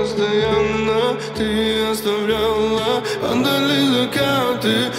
постоянно ты оставляла. Падали закаты,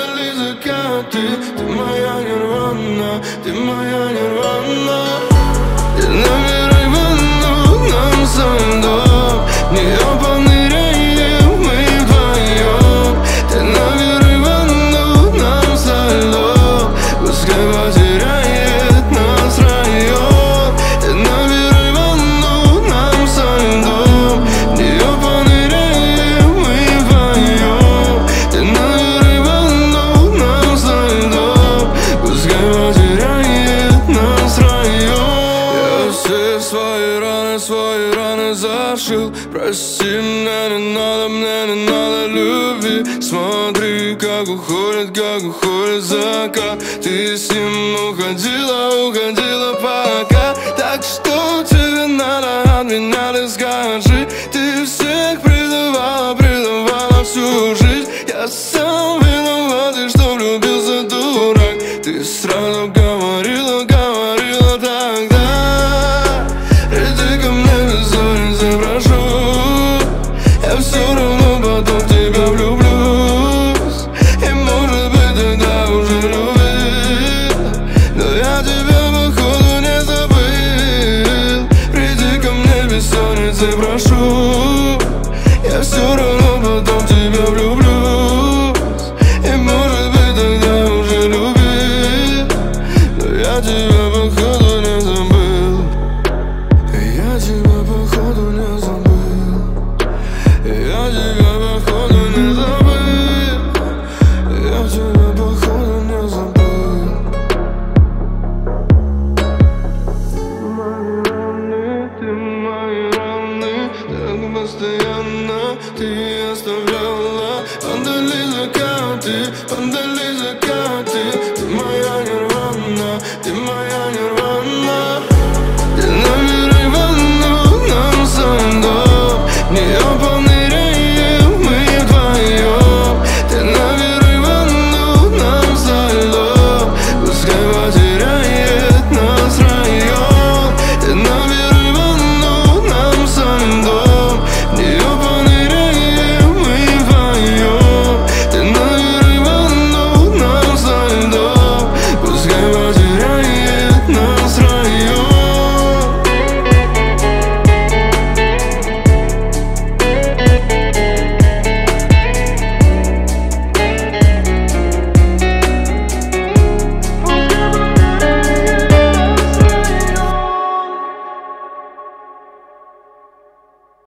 ты моя нирвана, ты моя нирвана. И набирай волну нам со льдом, в нее поныряем мы вдвоем. Ты набирай волну нам со льдом, пускай потеряет нас район. Ты набирай волну нам со льдом, в нее поныряем мы вдвоем. Ты набирай волну нам со льдом, пускай потеряет нас район. Я все свои раны зашил. Прости, мне не надо любви. Смотри, как уходит закат. Ты с ним уходила пока.